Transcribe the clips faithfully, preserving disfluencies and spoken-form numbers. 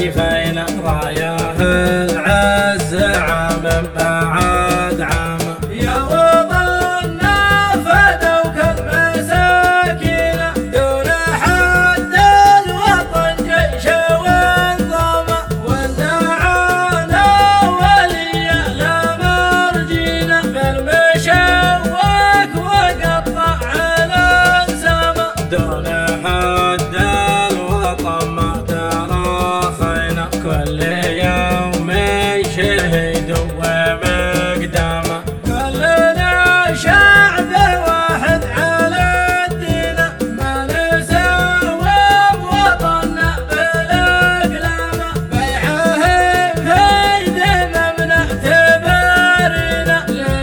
سيفين راياه العز عام بعد عام. يا وطننا فدوك المساكين دون حد الوطن جيش وانظمة، ودعانا ولي الأمرجين بالمشوك وقطع الانسامة. دون حد الوطن ما تراخينا كل يوم شهيد ومقدامه. كلنا شعب واحد على الدين، ما نساوي بوطننا بالاقلام. بيعه في ذممنا اعتبارنا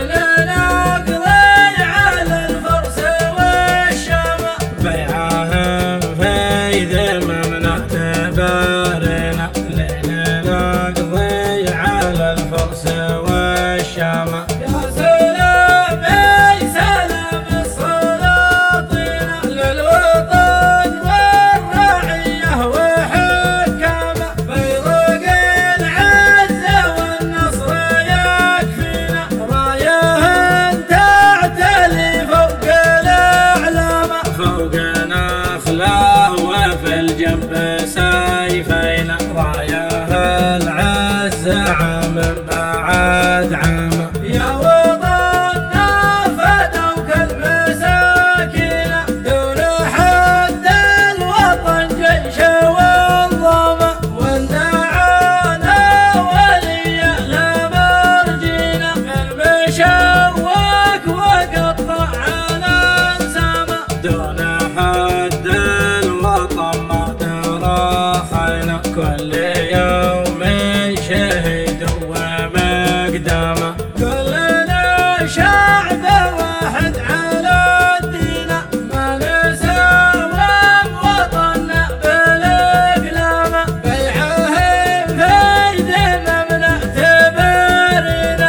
للنقضي على الفرس والشام. بيعه في ذممنا اعتبارنا للنقضي على الفرس والشام. يا سلام يا سلام السلاطين للوطن والرعية وحكامه. بيضق العزة والنصر يكفينا، رايه تعتلي فوق الأعلام. فوق نخله وفي الجنب سيفين راياه العز عام بعد عام. يا وطننا فدوك المساكين دون حد الوطن جيش وانظمة، ودعانا ولي الأمرجين بالمشوك وقطع الانسامة. دون حد الوطن ما تراخينا كل يوم شهيد ومقدامه. كلنا شعب واحد على الدين، ما نساوي بوطننا بالاقلام. بيعه في ذممنا اعتبارنا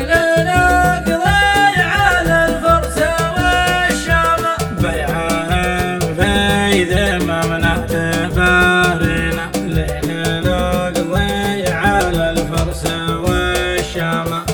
للنقضي على الفرس والشام. بيعه في ذممنا اعتبارنا للنقضي على الفرس والشام.